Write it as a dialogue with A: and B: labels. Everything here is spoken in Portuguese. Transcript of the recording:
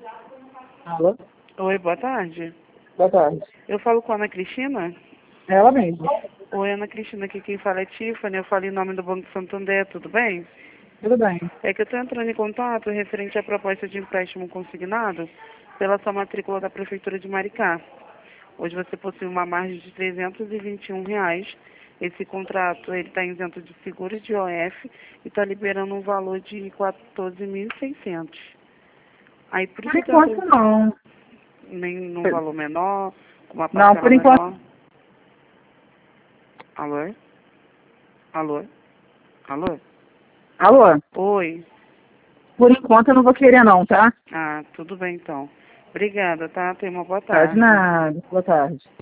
A: Alô?
B: Oi, boa tarde.
A: Boa tarde.
B: Eu falo com a Ana Cristina?
A: Ela mesma.
B: Oi, Ana Cristina, aqui quem fala é Tiffany, eu falo em nome do Banco Santander, tudo bem?
A: Tudo bem.
B: É que eu estou entrando em contato referente à proposta de empréstimo consignado pela sua matrícula da Prefeitura de Maricá. Hoje você possui uma margem de R$ 321. Esse contrato está isento de seguro de OF e está liberando um valor de 14.600. Aí por
A: Por
B: isso eu
A: enquanto
B: estou
A: não.
B: nem num valor menor, com uma
A: Não,
B: parcela
A: por enquanto.
B: menor. Alô? Alô? Alô?
A: Alô?
B: Oi.
A: Por enquanto eu não vou querer não, tá?
B: Ah, tudo bem então. Obrigada, tá? Tenha uma boa
A: Tá, de
B: tarde.
A: nada. Boa tarde.